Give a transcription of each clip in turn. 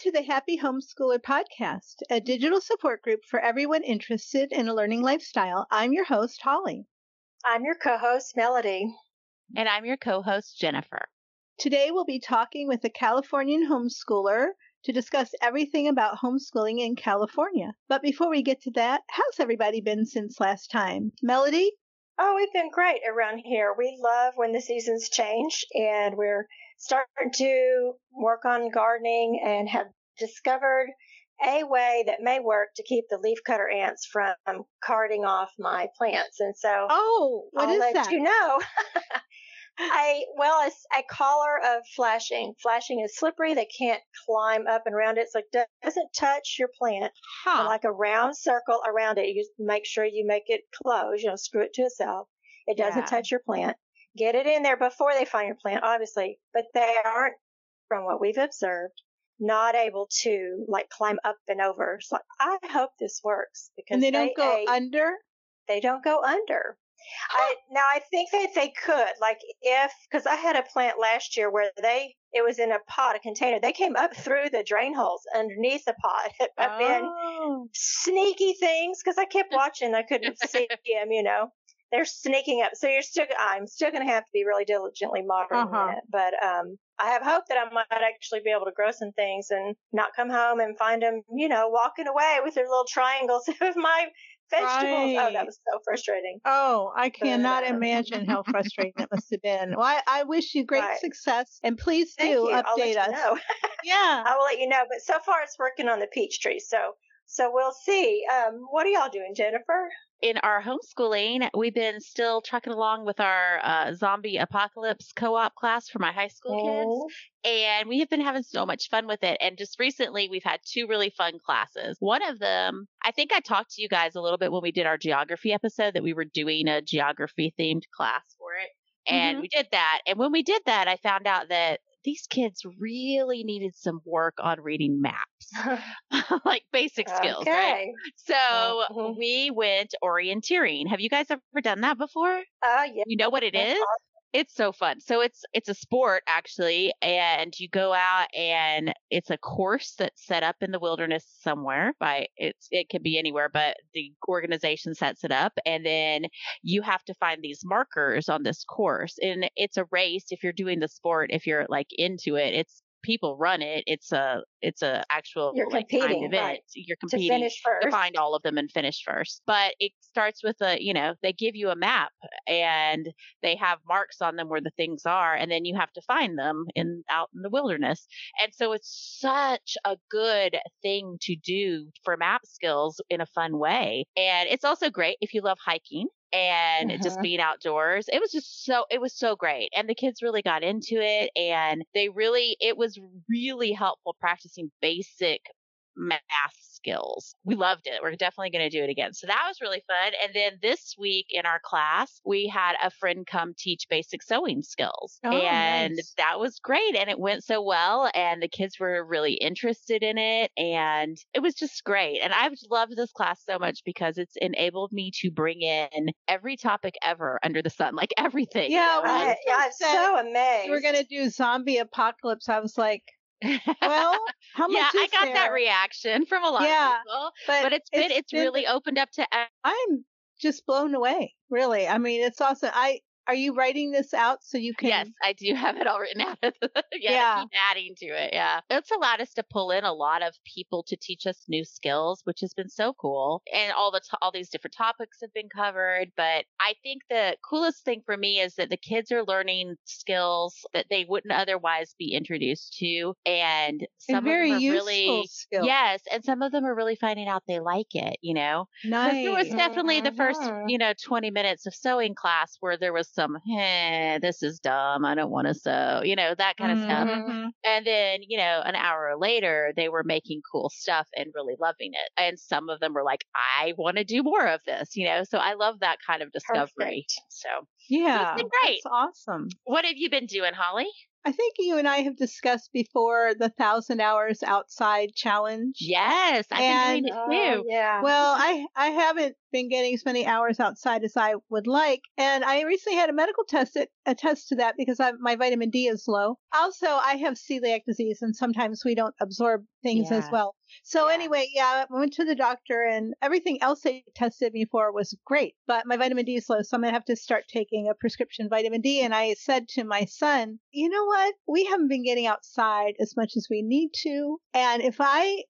to the Happy Homeschooler podcast, a digital support group for everyone interested in a learning lifestyle. I'm your host, Holly. I'm your co-host, Melody. And I'm your co-host, Jennifer. Today we'll be talking with a Californian homeschooler to discuss everything about homeschooling in California. But before we get to that, how's everybody been since last time? Melody? Oh, we've been great around here. We love when the seasons change, and we're starting to work on gardening and have discovered a way that may work to keep the leafcutter ants from carting off my plants. And so I'll let that? you know. It's a collar of flashing. Flashing is slippery. They can't climb up and around it. So it doesn't touch your plant. Huh. Like a round circle around it. You make sure you make it close, screw it to itself. It doesn't touch your plant. Get it in there before they find your plant, obviously. But they aren't, from what we've observed, not able to climb up and over. So I hope this works because they don't go under? They don't go under. I think that they could, because I had a plant last year where it was in a pot, a container. They came up through the drain holes underneath the pot. I've been sneaky things because I kept watching. I couldn't see them, They're sneaking up. So I'm still going to have to be really diligently monitoring it. But I have hope that I might actually be able to grow some things and not come home and find them, walking away with their little triangles of my vegetables. Right. Oh, that was so frustrating. Oh, I cannot imagine how frustrating it must have been. Well, I wish you great success, and please do update us. Know. Yeah, I will let you know. But so far, it's working on the peach tree. So we'll see. What are y'all doing, Jennifer? In our homeschooling, we've been still trucking along with our zombie apocalypse co-op class for my high school kids. And we have been having so much fun with it. And just recently, we've had two really fun classes. One of them, I think I talked to you guys a little bit when we did our geography episode that we were doing a geography themed class for it. And we did that. And when we did that, I found out that these kids really needed some work on reading maps, like basic skills, right? So we went orienteering. Have you guys ever done that before? Yeah. You know what it is? Awesome. It's so fun. So it's a sport actually, and you go out and it's a course that's set up in the wilderness somewhere it can be anywhere, but the organization sets it up, and then you have to find these markers on this course. And it's a race if you're doing the sport, if you're into it, it's people run it. It's a actual timed event. Right. You're competing to finish first. To find all of them and finish first. But it starts with they give you a map and they have marks on them where the things are, and then you have to find them out in the wilderness. And so it's such a good thing to do for map skills in a fun way. And it's also great if you love hiking and just being outdoors. It was so great. And the kids really got into it, and it was really helpful practicing basic math skills. We loved it. We're definitely going to do it again. So that was really fun. And then this week in our class, we had a friend come teach basic sewing skills. And that was great. And it went so well. And the kids were really interested in it. And it was just great. And I've loved this class so much because it's enabled me to bring in every topic ever under the sun, like everything. Yeah, I'm so amazed. We're going to do zombie apocalypse. I was like, well, how much I got there? that reaction from a lot of people, but it's really opened up to. I'm just blown away. Really, I mean, it's awesome. Are you writing this out so you can? Yes, I do have it all written out. I keep adding to it. Yeah. It's allowed us to pull in a lot of people to teach us new skills, which has been so cool. And all these different topics have been covered. But I think the coolest thing for me is that the kids are learning skills that they wouldn't otherwise be introduced to. And some of them are really skills. Yes. And some of them are really finding out they like it, Nice. There was definitely the first, 20 minutes of sewing class where there was some, this is dumb, I don't want to sew, that kind of stuff. And then, an hour later, they were making cool stuff and really loving it. And some of them were like, I want to do more of this, so I love that kind of discovery. Perfect. So yeah, it's been great. That's awesome. What have you been doing, Holly? I think you and I have discussed before the 1,000 hours outside challenge. Yes, I've been doing it too. Yeah. Well, I haven't been getting as many hours outside as I would like. And I recently had a medical test that attests to that because my vitamin D is low. Also, I have celiac disease and sometimes we don't absorb things as Yeah. well. So Yeah. anyway, I went to the doctor and everything else they tested me for was great, but my vitamin D is low. So I'm going to have to start taking a prescription vitamin D. And I said to my son, you know what? We haven't been getting outside as much as we need to. And if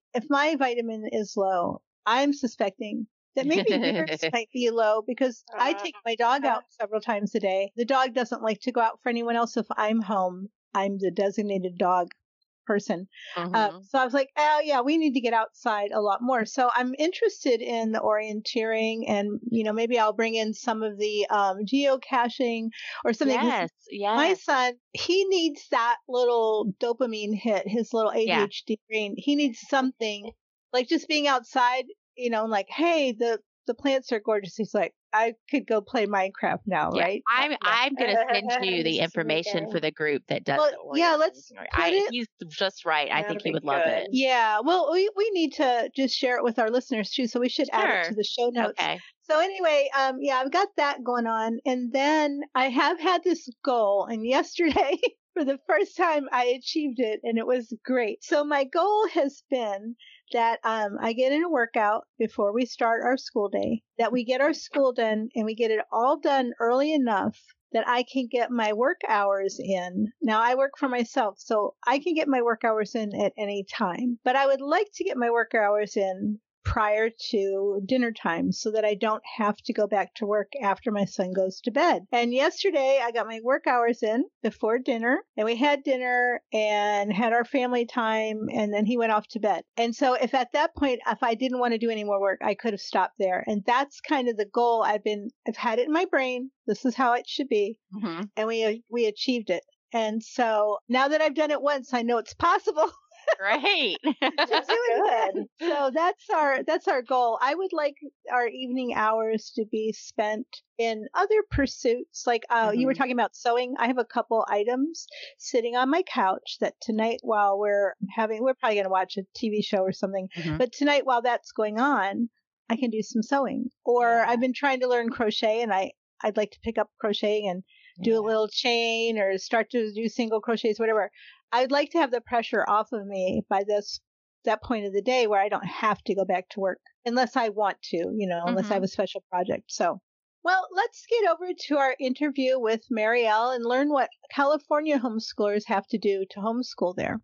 my vitamin is low, I'm suspecting that maybe yours might be low because I take my dog out several times a day. The dog doesn't like to go out for anyone else if I'm home. I'm the designated dog person. Mhm. So I was like, oh yeah, we need to get outside a lot more. So I'm interested in the orienteering and, maybe I'll bring in some of the geocaching or something. 'Cause Yes, my yes. son, he needs that little dopamine hit, his little Yeah. ADHD brain. He needs something like just being outside, like, hey, the plants are gorgeous. He's like, I could go play Minecraft now, Yeah, right? I'm gonna send you the This is information for amazing. the group that does Well, the yeah, orientation. let's put it. He's just right. I That'd think he be would love it. good. Yeah, well, we need to just share it with our listeners too, so we should add it to Sure. the show notes. Okay. So anyway, I've got that going on, and then I have had this goal, and yesterday, for the first time, I achieved it, and it was great. So my goal has been that I get in a workout before we start our school day, that we get our school done, and we get it all done early enough that I can get my work hours in. Now I work for myself, so I can get my work hours in at any time, but I would like to get my work hours in prior to dinner time so that I don't have to go back to work after my son goes to bed. And yesterday I got my work hours in before dinner and we had dinner and had our family time and then he went off to bed. And so if at that point, if I didn't want to do any more work, I could have stopped there. And that's kind of the goal I've had it in my brain. This is how it should be. Mhm. And we achieved it. And so now that I've done it once, I know it's possible. Great. That's good. So that's our goal. I would like our evening hours to be spent in other pursuits. Like you were Mhm. talking about sewing. I have a couple items sitting on my couch that tonight while we're probably going to watch a TV show or something. Mhm. But tonight while that's going on, I can do some sewing. Or Yeah. I've been trying to learn crochet and I'd like to pick up crocheting and do a little chain or start to do single crochets, whatever. I'd like to have the pressure off of me by that point of the day where I don't have to go back to work unless I want to, unless I have a special project. So, well, let's get over to our interview with Marielle and learn what California homeschoolers have to do to homeschool there.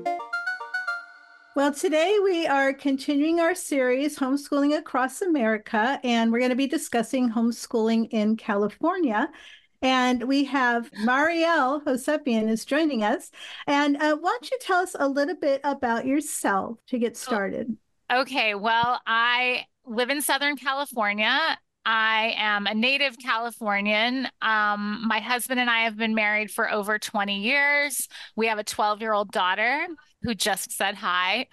Well, today we are continuing our series, Homeschooling Across America, and we're going to be discussing homeschooling in California. And we have Marielle Hosepian is joining us. And why don't you tell us a little bit about yourself to get started? Okay, well, I live in Southern California. I am a native Californian. My husband and I have been married for over 20 years. We have a 12-year-old daughter who just said hi.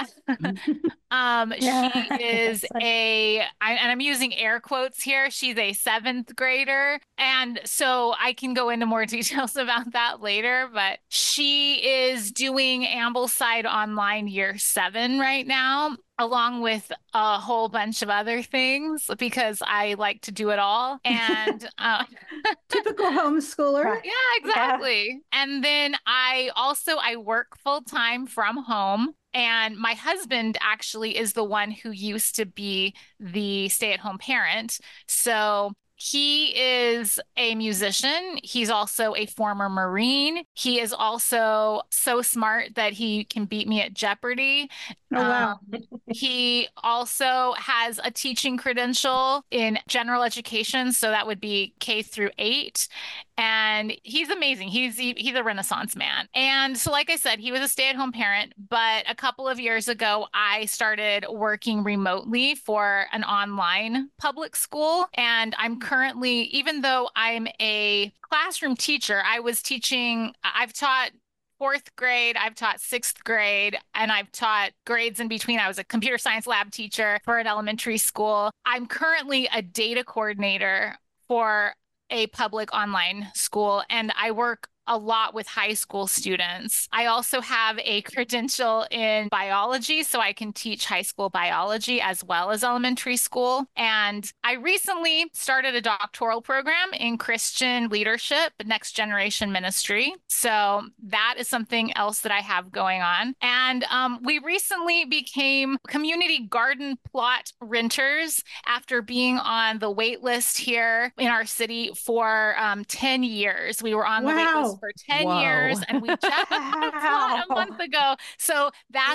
She is and I'm using air quotes here. She's a 7th grader. And so I can go into more details about that later, but she is doing Ambleside Online Year 7 right now, along with a whole bunch of other things because I like to do it all. And typical homeschooler. Yeah, exactly. And then I work full time from home. And my husband actually is the one who used to be the stay-at-home parent. So he is a musician. He's also a former Marine. He is also so smart that he can beat me at Jeopardy. Oh, wow. He also has a teaching credential in general education. So that would be K through 8. And he's amazing. He's a Renaissance man. And so, like I said, he was a stay-at-home parent. But a couple of years ago, I started working remotely for an online public school. And I'm currently, even though I'm a classroom teacher, I've taught 4th grade, I've taught 6th grade, and I've taught grades in between. I was a computer science lab teacher for an elementary school. I'm currently a data coordinator for a public online school, and I work a lot with high school students. I also have a credential in biology, so I can teach high school biology as well as elementary school. And I recently started a doctoral program in Christian leadership, next generation ministry. So that is something else that I have going on. And we recently became community garden plot renters after being on the wait list here in our city for 10 years. We were on the wait list for 10 years, and we just got a plot a month ago. So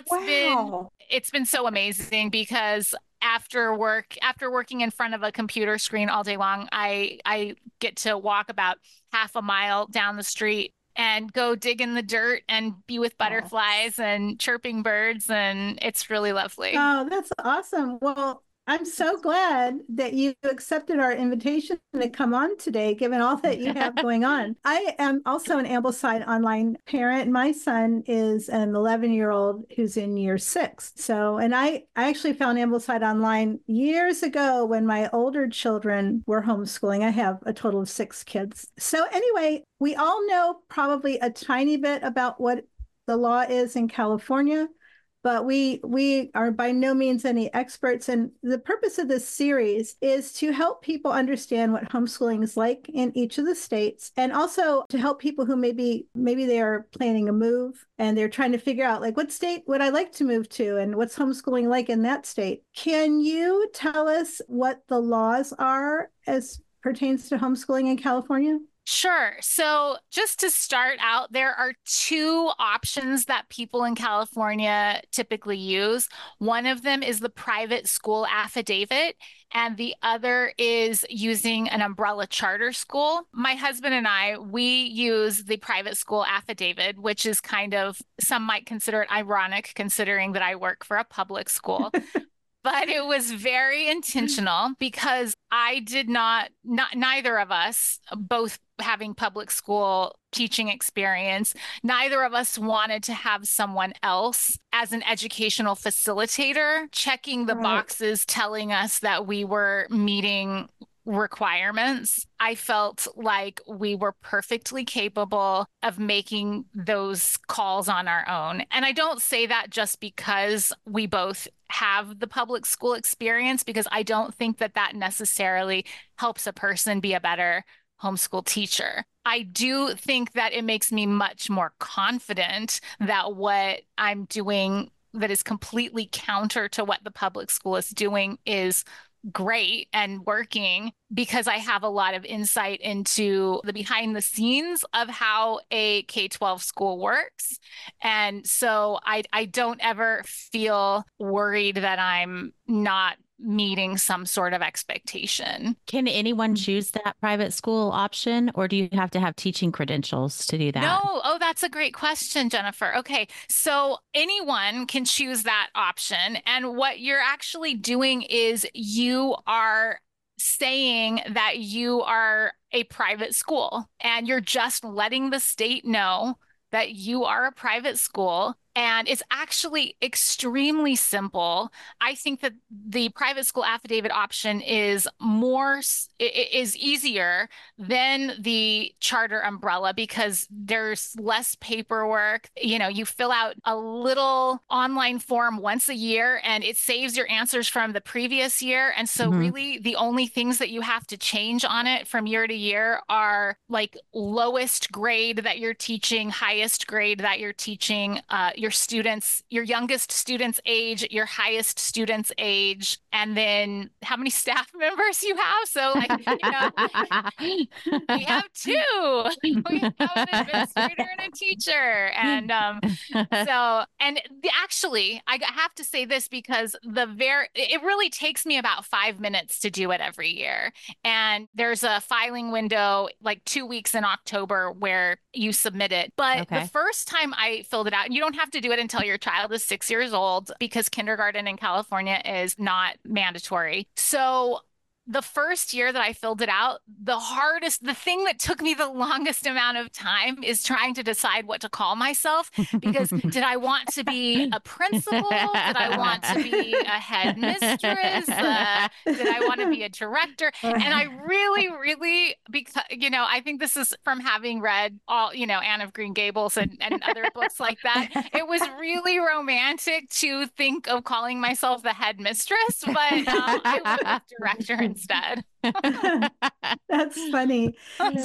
it's been so amazing because after working in front of a computer screen all day long, I get to walk about half a mile down the street and go dig in the dirt and be with butterflies and chirping birds, and it's really lovely. Oh, that's awesome. Well, I'm so glad that you accepted our invitation to come on today, given all that you have going on. I am also an Ambleside online parent. My son is an 11-year-old who's in year 6. So, and I actually found Ambleside online years ago when my older children were homeschooling. I have a total of 6 kids. So anyway, we all know probably a tiny bit about what the law is in California, but we are by no means any experts. And the purpose of this series is to help people understand what homeschooling is like in each of the states, and also to help people who maybe they are planning a move and they're trying to figure out, like, what state would I like to move to and what's homeschooling like in that state. Can you tell us what the laws are as pertains to homeschooling in California? Sure. So just to start out, there are 2 options that people in California typically use. One of them is the private school affidavit, and the other is using an umbrella charter school. My husband and I, we use the private school affidavit, which is kind of, some might consider it ironic considering that I work for a public school. But it was very intentional because I did neither of us, both having public school teaching experience, neither of us wanted to have someone else as an educational facilitator checking the boxes telling us that we were meeting requirements. I felt like we were perfectly capable of making those calls on our own. And I don't say that just because we both have the public school experience, because I don't think that that necessarily helps a person be a better homeschool teacher. I do think that it makes me much more confident that what I'm doing that is completely counter to what the public school is doing is great and working, because I have a lot of insight into the behind the scenes of how a K-12 school works. And so I don't ever feel worried that I'm not meeting some sort of expectation. Can anyone choose that private school option, or do you have to have teaching credentials to do that? No. Oh, that's a great question, Jennifer. Okay. So anyone can choose that option. And what you're actually doing is you are saying that you are a private school, and you're just letting the state know that you are a private school. And it's actually extremely simple. I think that the private school affidavit option is easier than the charter umbrella because there's less paperwork. You know, you fill out a little online form once a year and it saves your answers from the previous year. And so really the only things that you have to change on it from year to year are like lowest grade that you're teaching, highest grade that you're teaching, your students, your youngest student's age, your highest student's age, and then how many staff members you have. So, like, you know, we have 2. We have an administrator and a teacher. And actually, I have to say this because it really takes me about 5 minutes to do it every year. And there's a filing window like 2 weeks in October where you submit it. But the first time I filled it out, and you don't have to do it until your child is 6 years old because kindergarten in California is not mandatory. So the first year that I filled it out, the thing that took me the longest amount of time is trying to decide what to call myself. Because did I want to be a principal? Did I want to be a headmistress? Did I want to be a director? And I really, because, I think this is from having read all, Anne of Green Gables and other books like that. It was really romantic to think of calling myself the headmistress, but I went with director instead. That's funny.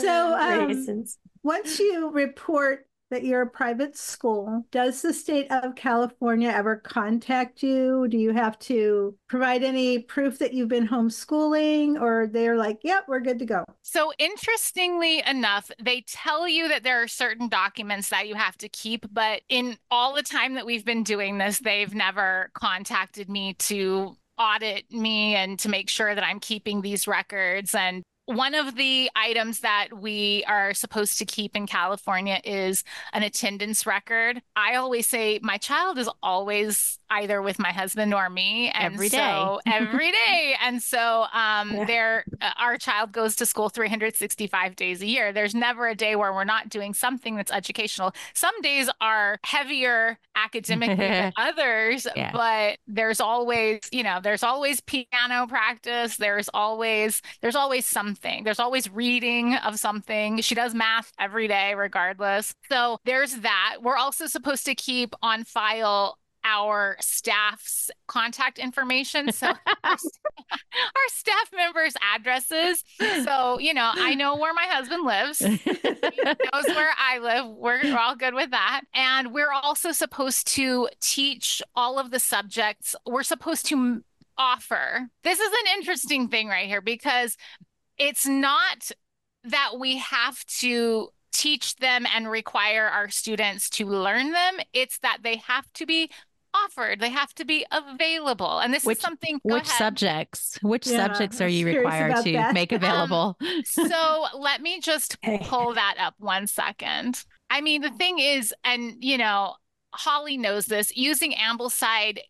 So once you report that you're a private school, does the state of California ever contact you? Do you have to provide any proof that you've been homeschooling, or they're like, yep, we're good to go? So interestingly enough, they tell you that there are certain documents that you have to keep, but in all the time that we've been doing this, they've never contacted me to audit me and to make sure that I'm keeping these records. And one of the items that we are supposed to keep in California is an attendance record. I always say my child is always either with my husband or me. And every day. Every day. And so our child goes to school 365 days a year. There's never a day where we're not doing something that's educational. Some days are heavier academically than others, but there's always, there's always piano practice. There's always something. There's always reading of something. She does math every day, regardless. So there's that. We're also supposed to keep on file our staff's contact information. So our staff members' addresses. So, I know where my husband lives. He knows where I live. We're all good with that. And we're also supposed to teach all of the subjects. We're supposed to offer. This is an interesting thing right here, because it's not that we have to teach them and require our students to learn them. It's that they have to be offered. They have to be available. And this is something. Which subjects are you required to make available? So let me just pull that up 1 second. I mean, the thing is, and Holly knows this, using Ambleside,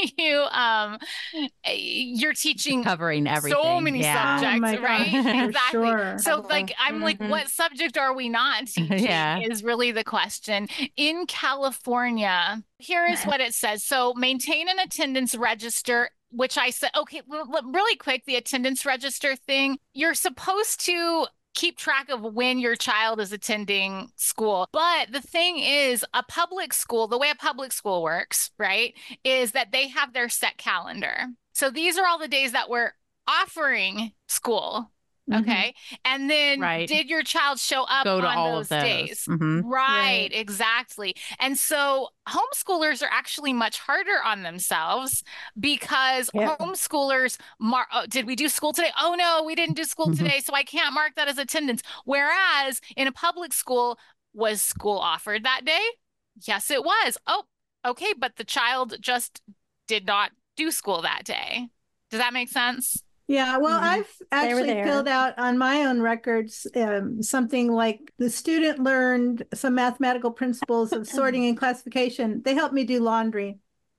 you're teaching covering everything. So many subjects, right? Exactly. Sure. So I'm like, what subject are we not teaching is really the question. In California, here is what it says. So maintain an attendance register, which I said, okay, really quick, the attendance register thing, you're supposed to keep track of when your child is attending school. But the thing is, a public school, the way a public school works, right, is that they have their set calendar. So these are all the days that we're offering school. Okay. And then did your child show up on those days? Right, exactly. And so homeschoolers are actually much harder on themselves, because homeschoolers did we do school today? Oh no, we didn't do school today, so I can't mark that as attendance. Whereas in a public school, was school offered that day? Yes, it was. Oh, okay, but the child just did not do school that day. Does that make sense? Yeah, well, I've actually filled out on my own records something like the student learned some mathematical principles of sorting and classification. They helped me do laundry.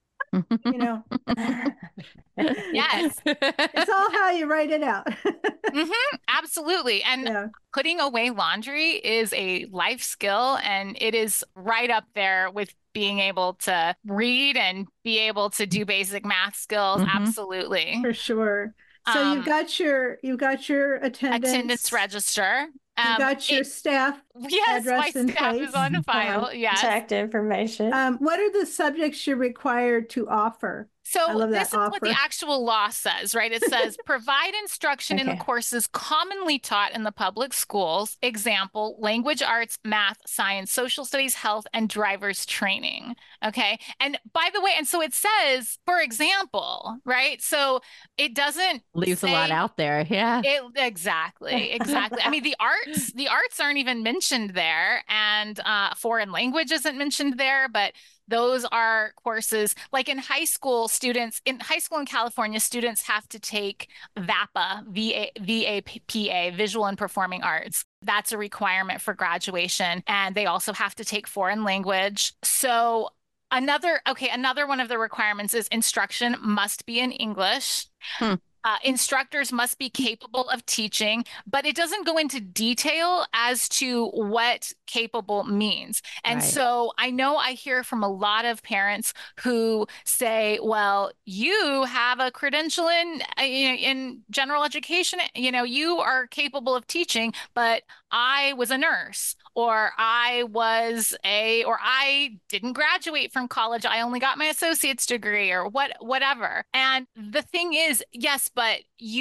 Yes. It's all how you write it out. Absolutely. And putting away laundry is a life skill, and it is right up there with being able to read and be able to do basic math skills. Absolutely. For sure. So you've got your attendance register. You got your staff address my staff place. is on file. Yes. Contact information. What are the subjects you're required to offer? So this is what the actual law says, right? It says provide instruction in the courses commonly taught in the public schools. Example, language arts, math, science, social studies, health, and driver's training. Okay. And by the way, and so it says, for example, right? So it doesn't leaves a lot out there. Yeah. Exactly. I mean, the arts aren't even mentioned there, and foreign language isn't mentioned there, but those are courses like in high school in California, students have to take VAPA, VAPA, Visual and Performing Arts. That's a requirement for graduation. And they also have to take foreign language. So another one of the requirements is instruction must be in English. Instructors must be capable of teaching, but it doesn't go into detail as to what capable means. And so I know I hear from a lot of parents who say, well, you have a credential in general education, you are capable of teaching, but I was a nurse, or I didn't graduate from college. I only got my associate's degree, or whatever. And the thing is, yes, but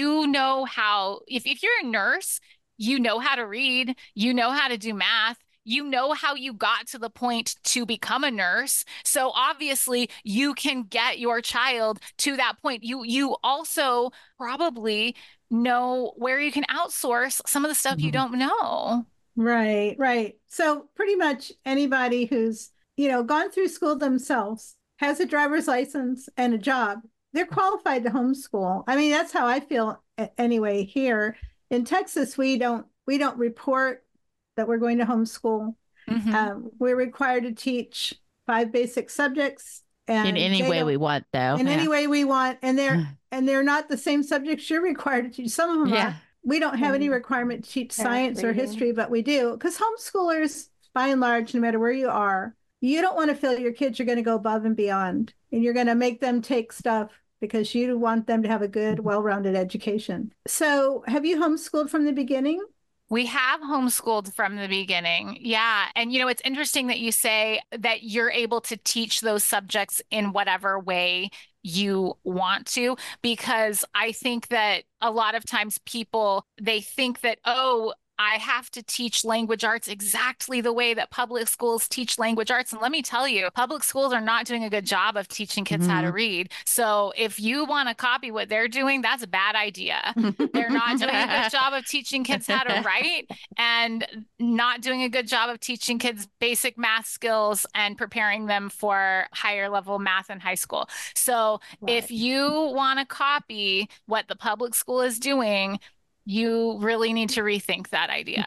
if you're a nurse, you know how to read, you know how to do math, you know how you got to the point to become a nurse. So obviously you can get your child to that point. You also probably know where you can outsource some of the stuff you don't know. Right, right. So pretty much anybody who's, gone through school themselves, has a driver's license and a job, they're qualified to homeschool. I mean, that's how I feel anyway here. In Texas, we don't report that we're going to homeschool. We're required to teach 5 basic subjects. And in any way we want, though. In any way we want. And they're not the same subjects you're required to teach. Some of them are. We don't have any requirement to teach science or history, but we do. Because homeschoolers, by and large, no matter where you are, you don't want to feel your kids are going to go above and beyond. And you're going to make them take stuff because you want them to have a good, well-rounded education. So have you homeschooled from the beginning? We have homeschooled from the beginning. Yeah. And, it's interesting that you say that you're able to teach those subjects in whatever way you want to, because I think that a lot of times they think that, oh, I have to teach language arts exactly the way that public schools teach language arts. And let me tell you, public schools are not doing a good job of teaching kids how to read. So if you want to copy what they're doing, that's a bad idea. They're not doing a good job of teaching kids how to write, and not doing a good job of teaching kids basic math skills and preparing them for higher level math in high school. So if you want to copy what the public school is doing, you really need to rethink that idea.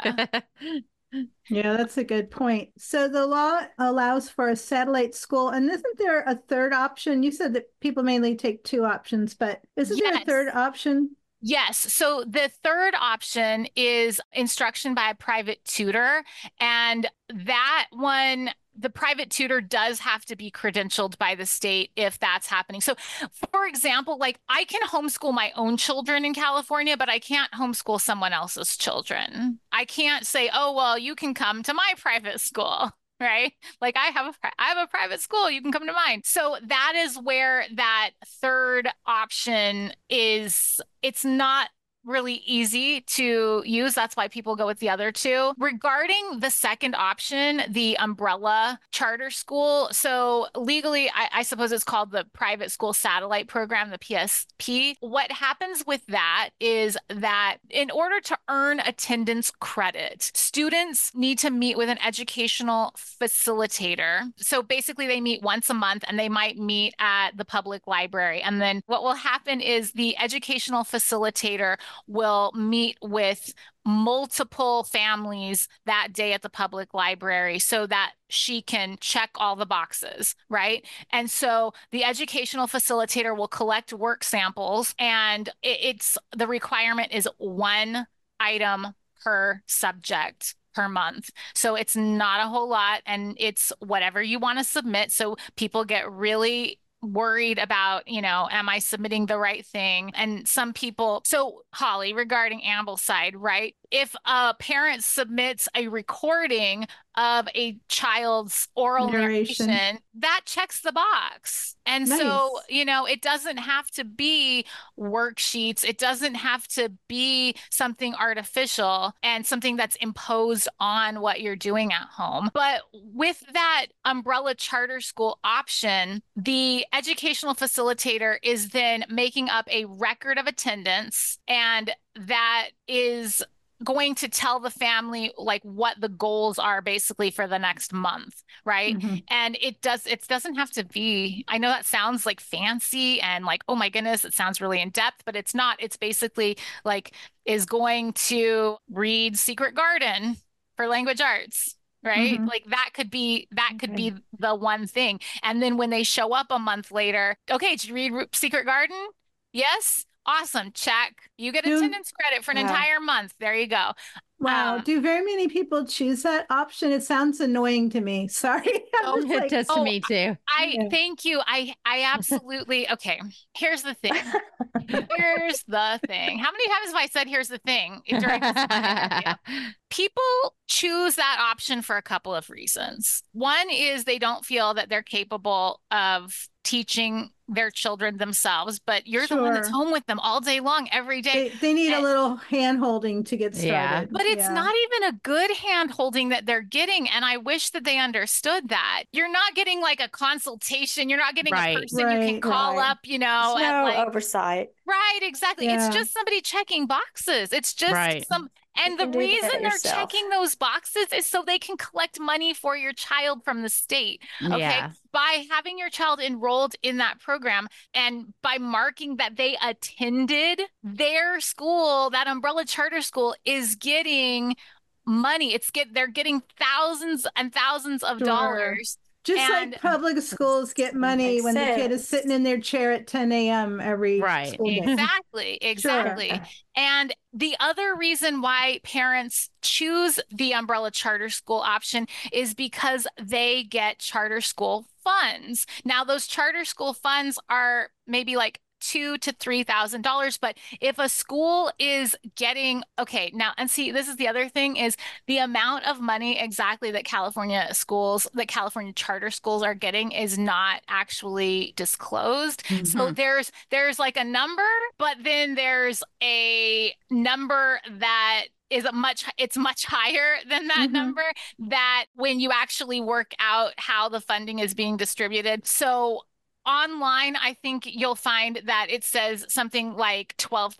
Yeah, that's a good point. So the law allows for a satellite school. And isn't there a third option? You said that people mainly take 2 options, but isn't there a third option? Yes. So the third option is instruction by a private tutor. And that one, the private tutor does have to be credentialed by the state if that's happening. So, for example, like I can homeschool my own children in California, but I can't homeschool someone else's children. I can't say, oh, well, you can come to my private school. Right? Like I have a private school, you can come to mine. So that is where that third option is. It's not really easy to use. That's why people go with the other 2. Regarding the second option, the umbrella charter school. So legally, I suppose it's called the Private School Satellite Program, the PSP. What happens with that is that in order to earn attendance credit, students need to meet with an educational facilitator. So basically they meet once a month, and they might meet at the public library. And then what will happen is the educational facilitator will meet with multiple families that day at the public library so that she can check all the boxes, right? And so the educational facilitator will collect work samples, and the requirement is 1 item per subject per month. So it's not a whole lot, and it's whatever you want to submit. So people get really worried about, am I submitting the right thing? And some people, so Holly, regarding Ambleside, right? If a parent submits a recording of a child's oral narration, that checks the box. And so, it doesn't have to be worksheets. It doesn't have to be something artificial and something that's imposed on what you're doing at home. But with that umbrella charter school option, the educational facilitator is then making up a record of attendance, and that is going to tell the family like what the goals are basically for the next month, right? And it doesn't have to be, I know that sounds like fancy and like, oh my goodness, it sounds really in depth, but it's not. It's basically like is going to read Secret Garden for language arts, right? Like that could be the one thing. And then when they show up a month later, okay, did you read Secret Garden? Yes. Awesome. Check. You get Do- attendance credit for an entire month. There you go. Wow. Do very many people choose that option? It sounds annoying to me. Sorry. It does to me too. Thank you. I absolutely, okay. Here's the thing. Here's the thing. How many times have I said, here's the thing during this interview? People choose that option for a couple of reasons. One is they don't feel that they're capable of teaching their children themselves, but you're the one that's home with them all day long, every day. They need a little hand holding to get started. Yeah. But it's not even a good hand holding that they're getting. And I wish that they understood that. You're not getting like a consultation. You're not getting a person you can call up, you know. There's no like, oversight. Right, exactly. It's just somebody checking boxes. It's just some. And the reason they're checking those boxes is so they can collect money for your child from the state. Okay. Yeah. By having your child enrolled in that program and by marking that they attended their school, that umbrella charter school is getting money. They're getting thousands and thousands of dollars. Just like public schools get money when the kid is sitting in their chair at 10 a.m. every school day. Exactly. Sure. And the other reason why parents choose the umbrella charter school option is because they get charter school funds. Now, those charter school funds are maybe like $2,000 to $3,000. But if a school is getting, and see, this is the other thing is the amount of money exactly that California charter schools are getting is not actually disclosed. Mm-hmm. So there's like a number, but then there's a number that it's much higher than that number, that when you actually work out how the funding is being distributed. So online, I think you'll find that it says something like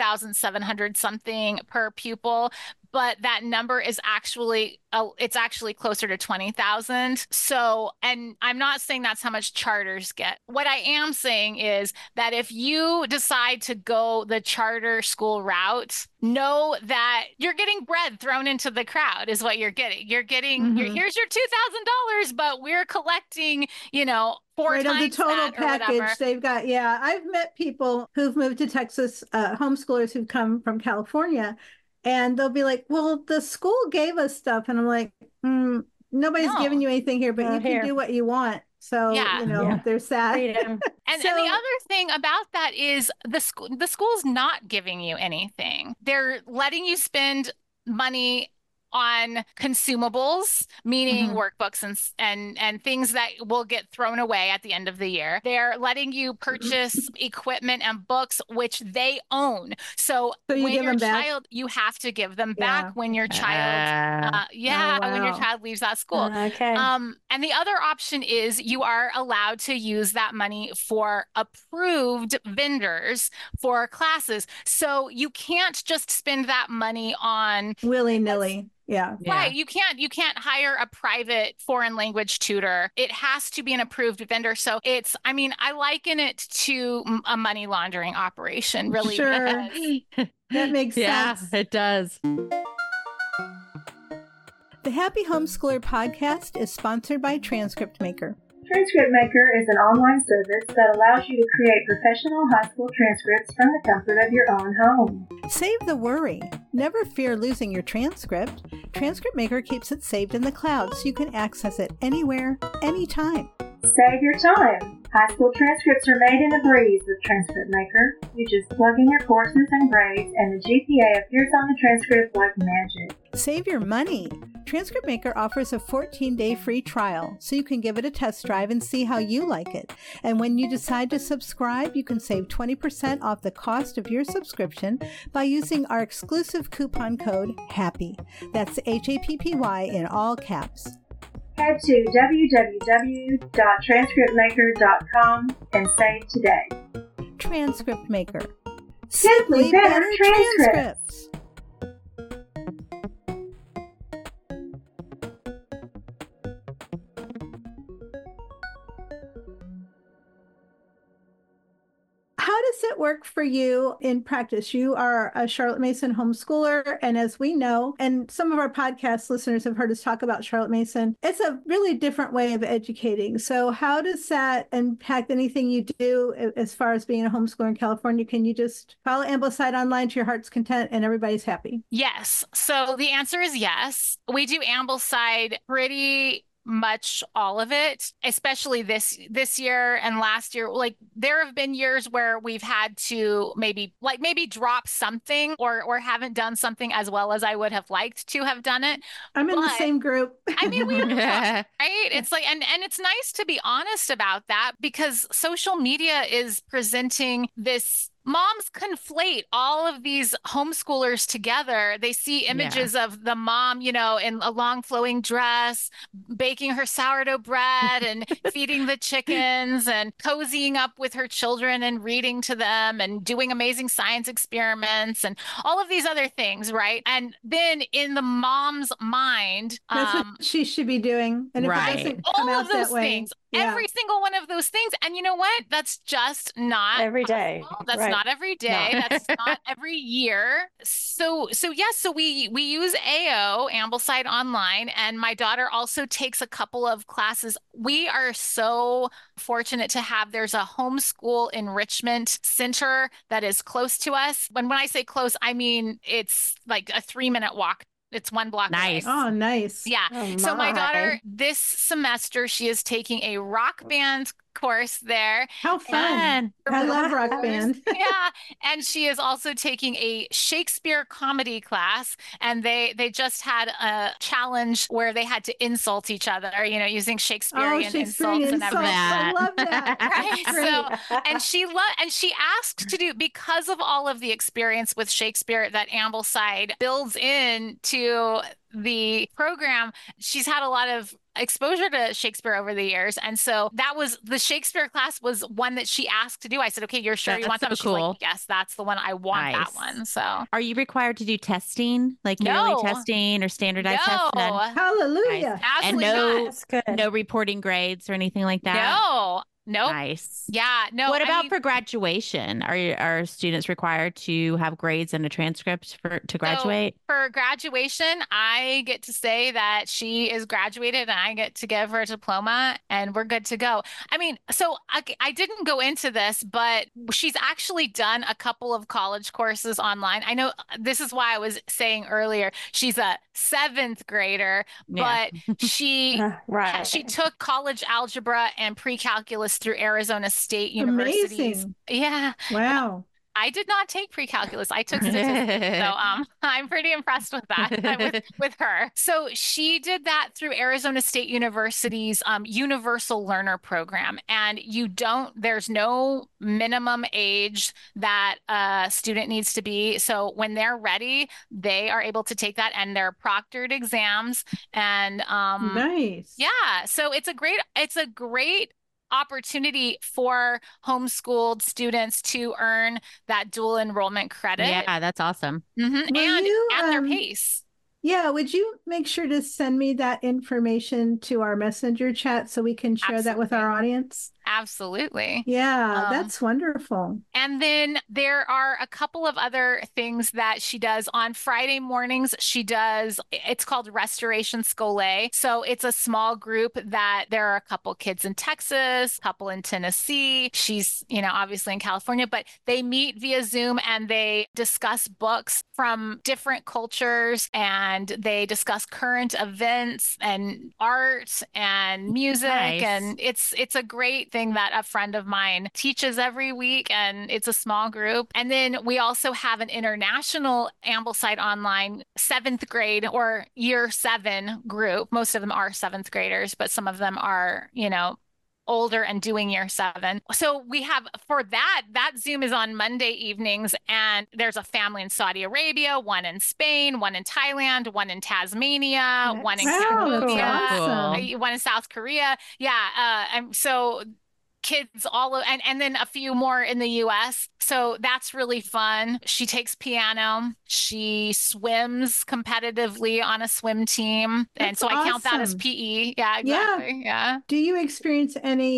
12,700 something per pupil, but that number is actually closer to 20,000. So, and I'm not saying that's how much charters get. What I am saying is that if you decide to go the charter school route, know that you're getting bread thrown into the crowd is what you're getting. You're getting, here's your $2,000, but we're collecting, 4 times of the total package. They've got, I've met people who've moved to Texas, homeschoolers who've come from California, and they'll be like, well, the school gave us stuff. And I'm like, nobody's giving you anything here, but you can do what you want. So, there's that. And the other thing about that is the school's not giving you anything. They're letting you spend money on consumables, meaning workbooks and things that will get thrown away at the end of the year. They're letting you purchase equipment and books, which they own. So when your child, you have to give them back when your child, when your child leaves that school. And the other option is you are allowed to use that money for approved vendors for classes. So you can't just spend that money on willy-nilly. Right. You can't hire a private foreign language tutor. It has to be an approved vendor. So I liken it to a money laundering operation, really. Sure. That makes sense. Yeah, it does. The Happy Homeschooler podcast is sponsored by Transcript Maker. Transcript Maker is an online service that allows you to create professional high school transcripts from the comfort of your own home. Save the worry. Never fear losing your transcript. Transcript Maker keeps it saved in the cloud so you can access it anywhere, anytime. Save your time. High school transcripts are made in a breeze with Transcript Maker. You just plug in your courses and grades, and the GPA appears on the transcript like magic. Save your money. Transcript Maker offers a 14-day free trial, so you can give it a test drive and see how you like it. And when you decide to subscribe, you can save 20% off the cost of your subscription by using our exclusive coupon code HAPPY. That's HAPPY in all caps. Head to www.transcriptmaker.com and save today. Transcript Maker. Simply better transcripts. How does does it work for you in practice? You are a Charlotte Mason homeschooler, and as we know, and some of our podcast listeners have heard us talk about Charlotte Mason, it's a really different way of educating. So how does that impact anything you do as far as being a homeschooler in California? Can you just follow Ambleside online to your heart's content and everybody's happy? Yes. So the answer is yes. We do Ambleside pretty much all of it, especially this year and last year. Like there have been years where we've had to maybe drop something or haven't done something as well as I would have liked to have done it. I'm in the same group. I mean, we right? It's like, and it's nice to be honest about that, because social media is presenting this. Moms conflate all of these homeschoolers together. They see images of the mom, in a long flowing dress, baking her sourdough bread and feeding the chickens and cozying up with her children and reading to them and doing amazing science experiments and all of these other things, right? And then in the mom's mind, that's what she should be doing. And if it doesn't come all out of those that way, things. Every single one of those things. And you know what? That's just not every day. That's not every day. No. That's not every year. So we use AO, Ambleside Online, and my daughter also takes a couple of classes. We are so fortunate to have, there's a homeschool enrichment center that is close to us. When I say close, I mean it's like a 3-minute walk. It's 1 block away. Oh, nice. Yeah. Oh, so my daughter, this semester, she is taking a rock band course there. How fun. I love rock band. Yeah. And she is also taking a Shakespeare comedy class. And they just had a challenge where they had to insult each other, using Shakespearean insults and everything. I love that. Right. So, and she asked to do, because of all of the experience with Shakespeare that Ambleside builds in to the program, she's had a lot of exposure to Shakespeare over the years. And so the Shakespeare class was one that she asked to do. I said, okay, you're sure you want that? So She's cool. like, yes, that's the one. I want that one. So are you required to do testing, like yearly testing or standardized tests? Hallelujah. And no reporting grades or anything like that? No. Nice. Yeah. No. What about for graduation? Are students required to have grades and a transcript to graduate? So for graduation, I get to say that she is graduated and I get to give her a diploma and we're good to go. I mean, so I didn't go into this, but she's actually done a couple of college courses online. I know this is why I was saying earlier, she's a 7th grader, but she took college algebra and pre-calculus through Arizona State University. Amazing. Yeah. Wow. I did not take pre-calculus. I took statistics. So I'm pretty impressed with that with her. So she did that through Arizona State University's Universal Learner Program. And there's no minimum age that a student needs to be. So when they're ready, they are able to take that, and they're proctored exams. And nice. Yeah. So it's a great opportunity for homeschooled students to earn that dual enrollment credit. Yeah, that's awesome. Mm-hmm. And their pace. Yeah, would you make sure to send me that information to our messenger chat so we can share that with our audience? Absolutely. Yeah, that's wonderful. And then there are a couple of other things that she does on Friday mornings. It's called Restoration Scolae. So it's a small group that there are a couple kids in Texas, a couple in Tennessee. She's, obviously in California, but they meet via Zoom and they discuss books from different cultures, and they discuss current events and art and music. Nice. And it's a great thing that a friend of mine teaches every week, and it's a small group. And then we also have an international Ambleside Online 7th grade or year 7 group. Most of them are 7th graders, but some of them are, older and doing year 7. So we have, for that Zoom is on Monday evenings, and there's a family in Saudi Arabia, one in Spain, one in Thailand, one in Tasmania, one in Cambodia, awesome. One in South Korea. Yeah. So kids and then a few more in the US. So that's really fun. She takes piano. She swims competitively on a swim team. That's and so I count that as PE. Yeah, exactly. Yeah. Do you experience any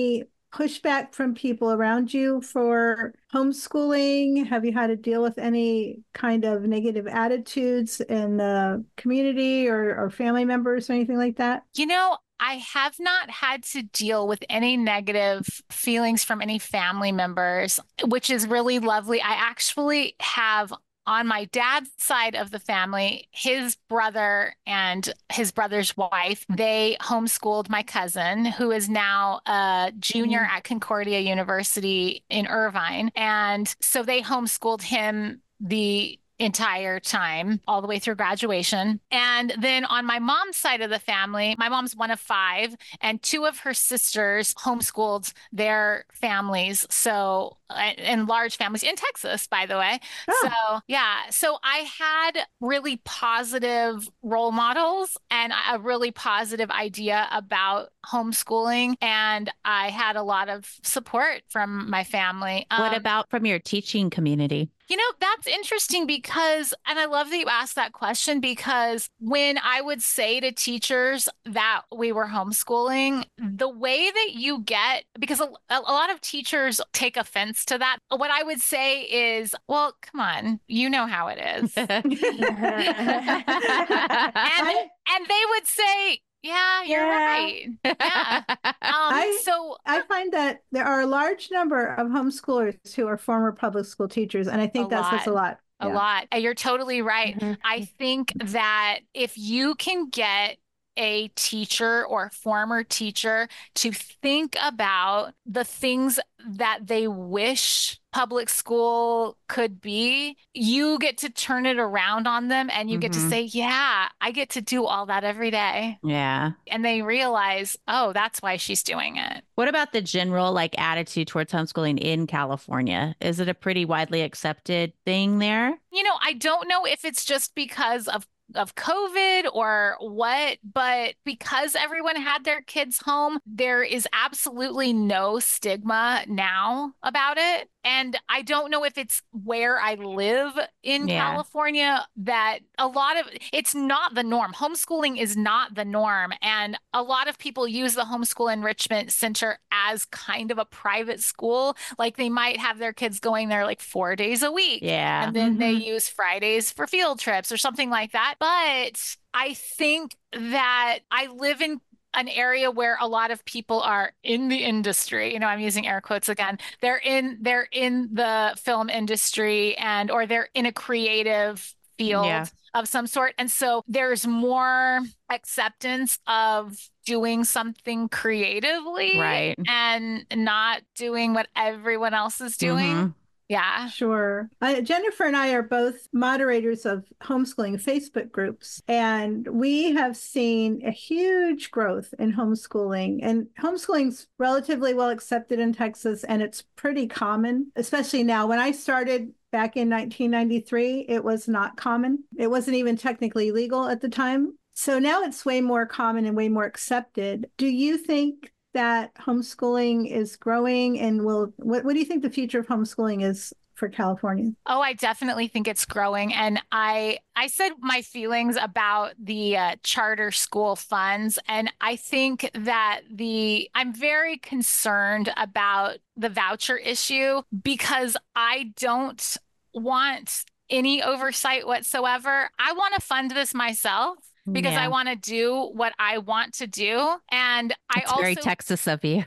pushback from people around you for homeschooling? Have you had to deal with any kind of negative attitudes in the community or family members or anything like that? I have not had to deal with any negative feelings from any family members, which is really lovely. I actually have on my dad's side of the family, his brother and his brother's wife, they homeschooled my cousin, who is now a junior at Concordia University in Irvine. And so they homeschooled him the entire time, all the way through graduation. And then on my mom's side of the family, my mom's one of 5, and 2 of her sisters homeschooled their families. So, in large families in Texas, by the way. Oh. So, yeah. So I had really positive role models and a really positive idea about homeschooling. And I had a lot of support from my family. What about from your teaching community? That's interesting because, and I love that you asked that question, because when I would say to teachers that we were homeschooling, the way that you get, because a lot of teachers take offense to that, what I would say is, well, come on, you know how it is. and they would say, yeah, you're right. Yeah. I find that there are a large number of homeschoolers who are former public school teachers, and I think that says a lot. A lot. You're totally right. Mm-hmm. I think that if you can get a teacher or former teacher to think about the things that they wish public school could be, you get to turn it around on them and you get to say, yeah, I get to do all that every day. Yeah. And they realize, oh, that's why she's doing it. What about the general attitude towards homeschooling in California? Is it a pretty widely accepted thing there? I don't know if it's just because of COVID or what, but because everyone had their kids home, there is absolutely no stigma now about it. And I don't know if it's where I live in California that it's not the norm. Homeschooling is not the norm. And a lot of people use the Homeschool Enrichment Center as kind of a private school. Like they might have their kids going there 4 days a week. Yeah. And then they use Fridays for field trips or something like that. But I think that I live in an area where a lot of people are in the industry. I'm using air quotes again. They're in the film industry or they're in a creative field of some sort. And so there's more acceptance of doing something creatively and not doing what everyone else is doing. Yeah. Sure. Jennifer and I are both moderators of homeschooling Facebook groups, and we have seen a huge growth in homeschooling. And homeschooling's relatively well accepted in Texas, and it's pretty common, especially now. When I started back in 1993, it was not common. It wasn't even technically legal at the time. So now it's way more common and way more accepted. Do you think that homeschooling is growing, and what do you think the future of homeschooling is for California? Oh, I definitely think it's growing. And I said my feelings about the charter school funds. And I think that I'm very concerned about the voucher issue because I don't want any oversight whatsoever. I want to fund this myself, because I want to do what I want to do. And It's very Texas of you.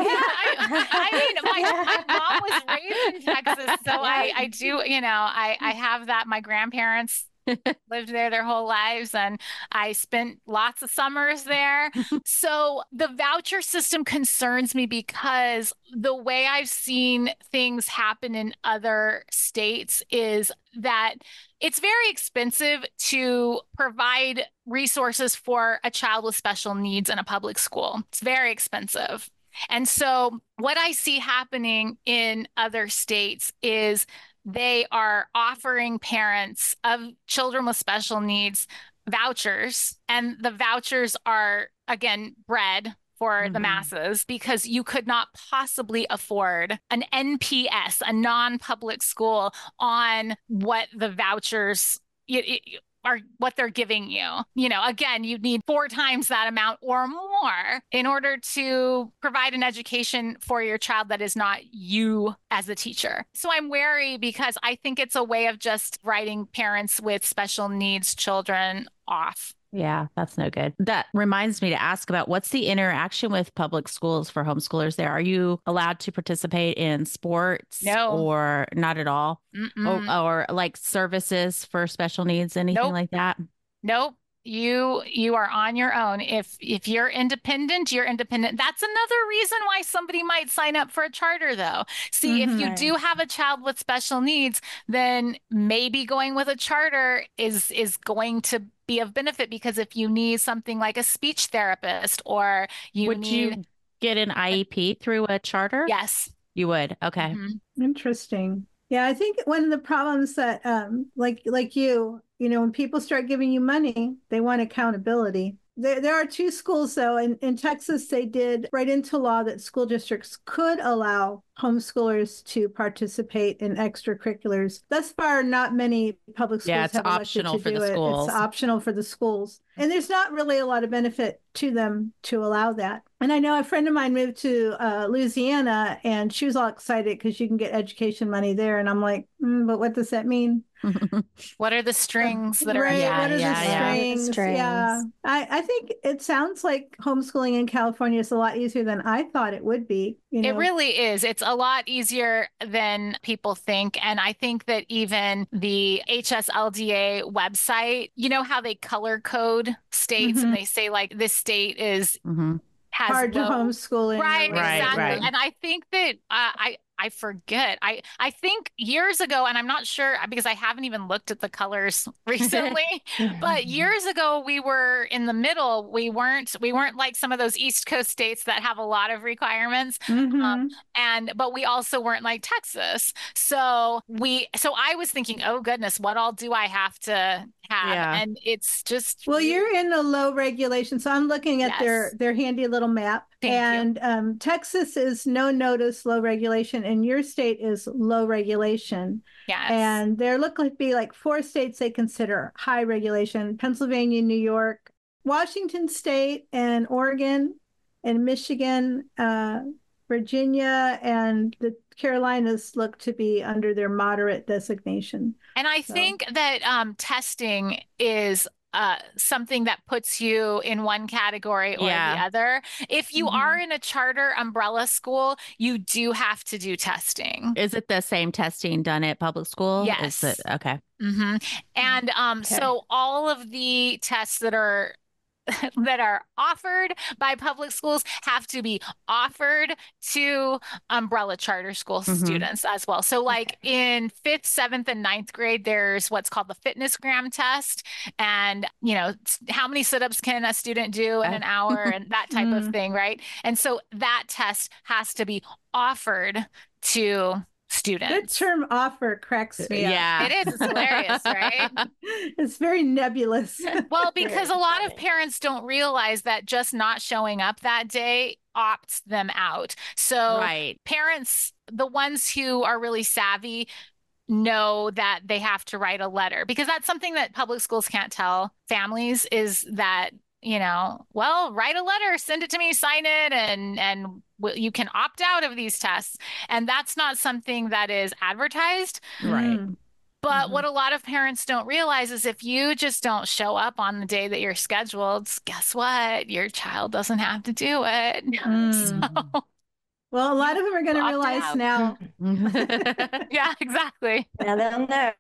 I mean, my mom was raised in Texas. So I do, I have that. My grandparents lived there their whole lives, and I spent lots of summers there. So the voucher system concerns me because the way I've seen things happen in other states is that it's very expensive to provide resources for a child with special needs in a public school. It's very expensive. And so what I see happening in other states is they are offering parents of children with special needs vouchers, and the vouchers are, again, bread for the masses, because you could not possibly afford an NPS, a non-public school, on what the vouchers what they're giving you. You know, again, you need 4 times that amount or more in order to provide an education for your child that is not you as the teacher. So I'm wary because I think it's a way of just writing parents with special needs children off. Yeah, that's no good. That reminds me to ask about what's the interaction with public schools for homeschoolers there? Are you allowed to participate in sports? No. Or not at all? Or like services for special needs, anything like that? Nope. You are on your own. If you're independent, you're independent. That's another reason why somebody might sign up for a charter, though. See, if you do have a child with special needs, then maybe going with a charter is going to be of benefit, because if you need something like a speech therapist or would you get an IEP through a charter? Yes. You would. Okay. Interesting. Yeah, I think one of the problems that like you know, when people start giving you money, they want accountability. There are 2 schools, though. In Texas, they did write into law that school districts could allow homeschoolers to participate in extracurriculars. Thus far, not many public schools have elected to do it. It's optional for the schools. And there's not really a lot of benefit to them to allow that. And I know a friend of mine moved to Louisiana, and she was all excited because you can get education money there. And I'm like, but what does that mean? What are the strings that are what are the strings? Strings. Yeah. I think it sounds like homeschooling in California is a lot easier than I thought it would be. You know? It really is. It's a lot easier than people think. And I think that even the HSLDA website, you know how they color code states and they say like this state is has hard to homeschool in. Right, exactly. And I think that I forget. I think years ago, and I'm not sure because I haven't even looked at the colors recently, but years ago we were in the middle. We weren't like some of those East Coast states that have a lot of requirements. But we also weren't like Texas. So I was thinking, oh goodness, what all do I have to have? Yeah. And it's just you're in a low regulation. So I'm looking at their handy little map. Thank you. Texas is no notice low regulation, and your state is low regulation. Yes. And there look like be like 4 states they consider high regulation: Pennsylvania, New York, Washington State, and Oregon, and Michigan, Virginia, and the Carolinas look to be under their moderate designation. And I think that testing is something that puts you in one category or the other. If you are in a charter umbrella school, you do have to do testing. Is it the same testing done at public school? Yes. Is it? Okay. And so all of the tests that are offered by public schools have to be offered to umbrella charter school students as well. So like in 5th, 7th, and 9th grade, there's what's called the FitnessGram test. And, you know, how many sit-ups can a student do in an hour and that type of thing, right? And so that test has to be offered to students. Good term, offer, cracks me up. Yeah. It is. It's hilarious, right? It's very nebulous. Well, because a lot of parents don't realize that just not showing up that day opts them out. So parents, the ones who are really savvy, know that they have to write a letter, because that's something that public schools can't tell families, is that, you know, well, write a letter, send it to me, sign it, and you can opt out of these tests. And that's not something that is advertised. Right. But what a lot of parents don't realize is if you just don't show up on the day that you're scheduled, guess what? Your child doesn't have to do it. So, well, a lot of them are going to realize out. now. Yeah, exactly. Now they'll know.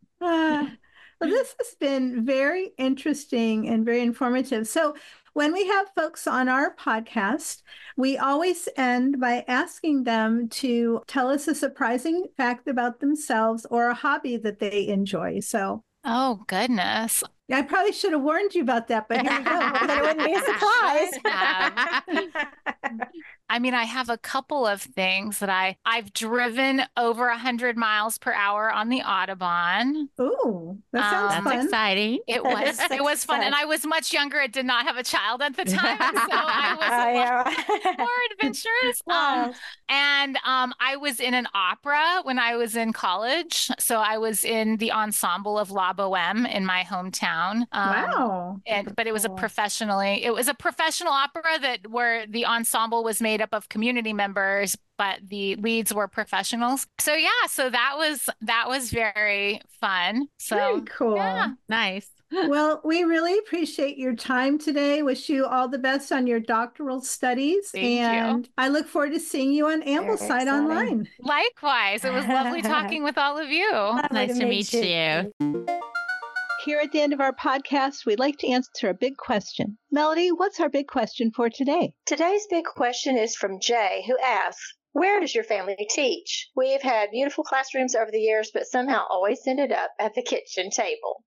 Well, this has been very interesting and very informative. So when we have folks on our podcast, we always end by asking them to tell us a surprising fact about themselves or a hobby that they enjoy. So, oh, goodness. I probably should have warned you about that, but here we go. Then it wouldn't be a surprise. I mean, I have a couple of things that I've driven over 100 miles per hour on the Audubon. Ooh, that sounds That's fun. exciting. It was fun, and I was much younger. I did not have a child at the time, so I was more adventurous. And I was in an opera when I was in college, so I was in the ensemble of La Boheme in my hometown. Wow! But it was a professional opera where the ensemble was made up of community members, but the leads were professionals. So so that was very fun. So very cool. Yeah. Nice. Well, we really appreciate your time today. Wish you all the best on your doctoral studies. Thank you. I look forward to seeing you on Ambleside online. Likewise. It was lovely talking with all of you. Nice to meet you. Here at the end of our podcast, we'd like to answer a big question. Melody, what's our big question for today? Today's big question is from Jay, who asks, where does your family teach? We've had beautiful classrooms over the years, but somehow always ended up at the kitchen table.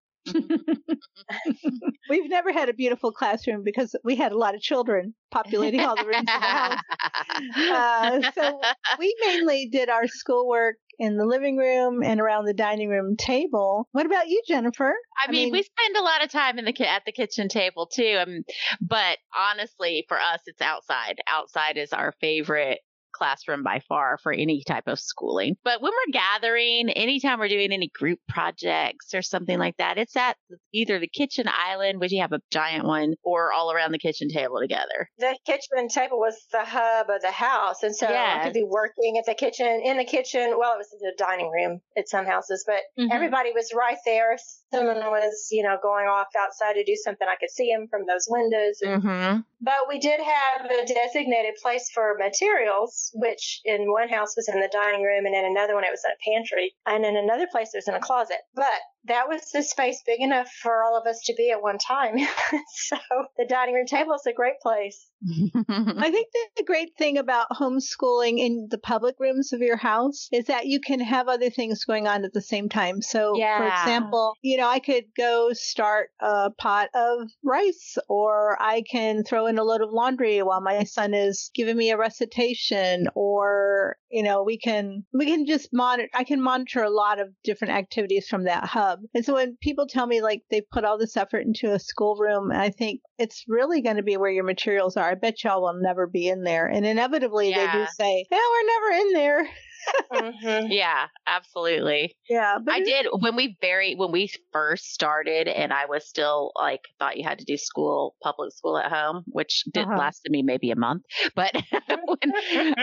We've never had a beautiful classroom because we had a lot of children populating all the rooms in the house. So we mainly did our schoolwork in the living room and around the dining room table. What about you, Jennifer? I mean, we spend a lot of time at the kitchen table too. But honestly, for us, it's outside. Outside is our favorite classroom by far for any type of schooling. But when we're gathering, anytime we're doing any group projects or something like that, it's at either the kitchen island, which you have a giant one, or all around the kitchen table together. The kitchen table was the hub of the house. And so I could be working in the kitchen. Well, it was the dining room at some houses, but everybody was right there. If someone was, going off outside to do something, I could see them from those windows. But we did have a designated place for materials, which in one house was in the dining room, and in another one it was in a pantry, and in another place it was in a closet. But that was the space big enough for all of us to be at one time. So the dining room table is a great place. I think that the great thing about homeschooling in the public rooms of your house is that you can have other things going on at the same time. So, for example, I could go start a pot of rice, or I can throw in a load of laundry while my son is giving me a recitation, or, we can just I can monitor a lot of different activities from that hub. And so when people tell me like they put all this effort into a schoolroom, I think it's really going to be where your materials are. I bet y'all will never be in there. And inevitably they do say, we're never in there. Yeah, absolutely. Yeah. But I did when we first started, and I was still thought you had to do public school at home, which lasted me maybe a month. But when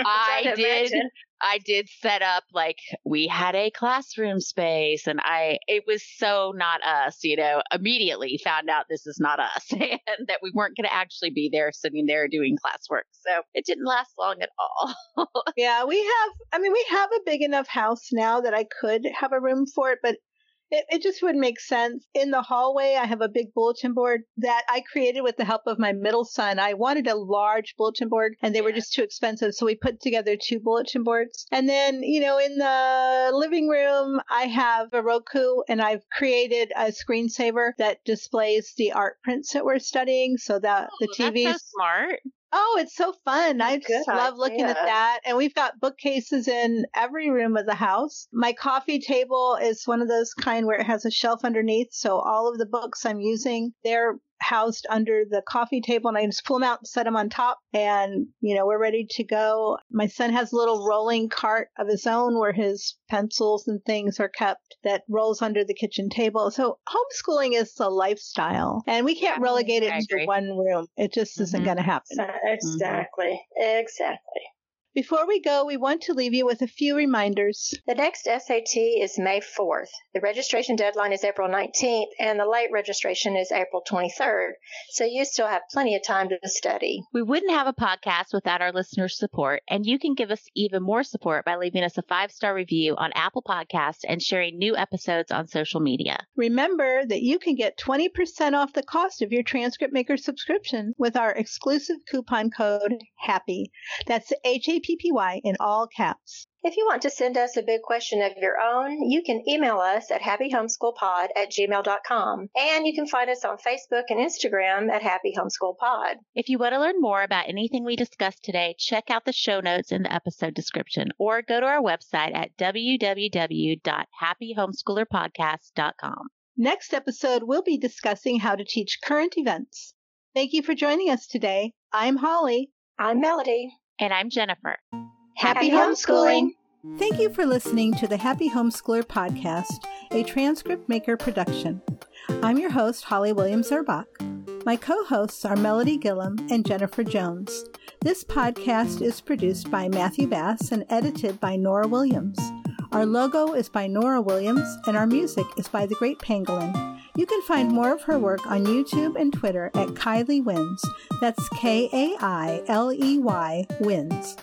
I did set up, we had a classroom space, and it was so not us, immediately found out this is not us and that we weren't going to actually be there sitting there doing classwork. So it didn't last long at all. Yeah, we have a big enough house now that I could have a room for it, but it just wouldn't make sense. In the hallway, I have a big bulletin board that I created with the help of my middle son. I wanted a large bulletin board, and they were just too expensive, so we put together 2 bulletin boards. And then, in the living room, I have a Roku, and I've created a screensaver that displays the art prints that we're studying, so that the TV's... That's so smart. Oh, it's so fun. I just love looking at that. And we've got bookcases in every room of the house. My coffee table is one of those kind where it has a shelf underneath. So all of the books I'm using, they're housed under the coffee table, and I just pull them out and set them on top, and we're ready to go. My son has a little rolling cart of his own where his pencils and things are kept that rolls under the kitchen table. So homeschooling is a lifestyle, and we can't relegate it into one room. It just isn't going to happen. Exactly. Before we go, we want to leave you with a few reminders. The next SAT is May 4th. The registration deadline is April 19th, and the late registration is April 23rd. So you still have plenty of time to study. We wouldn't have a podcast without our listeners' support, and you can give us even more support by leaving us a 5-star review on Apple Podcasts and sharing new episodes on social media. Remember that you can get 20% off the cost of your Transcript Maker subscription with our exclusive coupon code HAPPY. That's HAPPY HAPPY in all caps. If you want to send us a big question of your own, you can email us at happyhomeschoolpod@gmail.com. And you can find us on Facebook and Instagram at Happy Homeschool Pod. If you want to learn more about anything we discussed today, check out the show notes in the episode description or go to our website at www.happyhomeschoolerpodcast.com. Next episode, we'll be discussing how to teach current events. Thank you for joining us today. I'm Holly. I'm Melody. And I'm Jennifer. Happy homeschooling! Thank you for listening to the Happy Homeschooler Podcast, a Transcript Maker production. I'm your host, Holly Williams-Erbach. My co-hosts are Melody Gillum and Jennifer Jones. This podcast is produced by Matthew Bass and edited by Nora Williams. Our logo is by Nora Williams, and our music is by The Great Pangolin. You can find more of her work on YouTube and Twitter at Kailey Wins. That's Kailey Wins.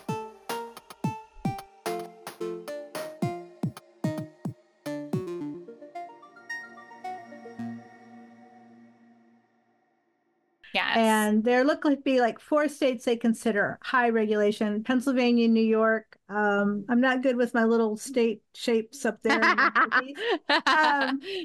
Yes. And there look like be like 4 states they consider high regulation: Pennsylvania, New York. I'm not good with my little state shapes up there.